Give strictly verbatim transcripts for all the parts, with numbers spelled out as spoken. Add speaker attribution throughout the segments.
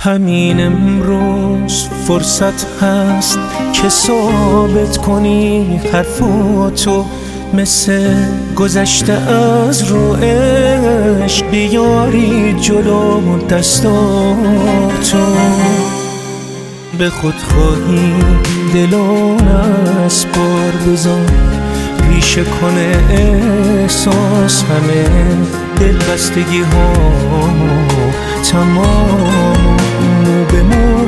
Speaker 1: همین امروز فرصت هست که ثابت کنی حرفاتو، مثل گذشته از رو عشق بیاری جلو دستاتو. به خود خواهی دلان از بار بزن، پیشه کنه احساس همه دلبستگی ها تمام مو به مو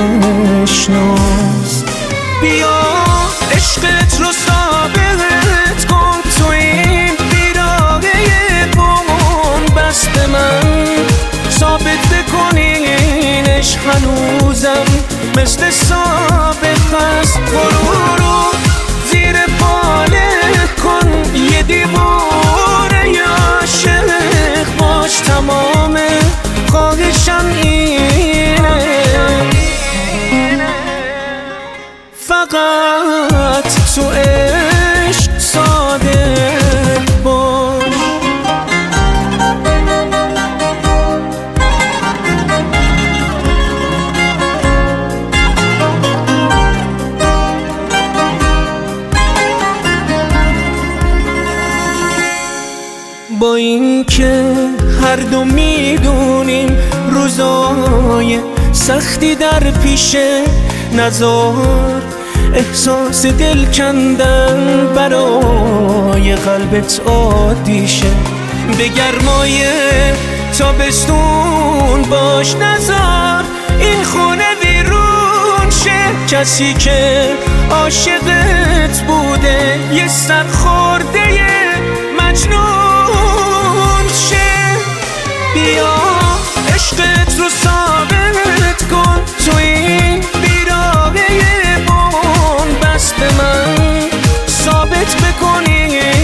Speaker 1: بشناس. بیا عشقت رو ثابت کن تو این بیراقه بمون بست من، ثابت بکنینش هنوزم مثل سابق هست. برو رو زیر باله کن یه دیواره عاشق باش، تمام خواهشم اینه، فقط تو عشق صادق باش. با این که هر دو میدونیم روزای سختی در پیشه، نزار احساس دل کندن برای قلبت عادی شه. به گرمای تابستون باش، نزار این خونه ویرون شه. کسی که عاشقت بوده یه سر خورده مجنون شه. بیا عشقت رو ثابت کن تو این بیراقه بمون بست من، ثابت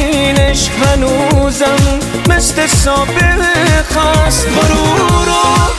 Speaker 1: بکنینش هنوزم مثل سابق هست. برو رو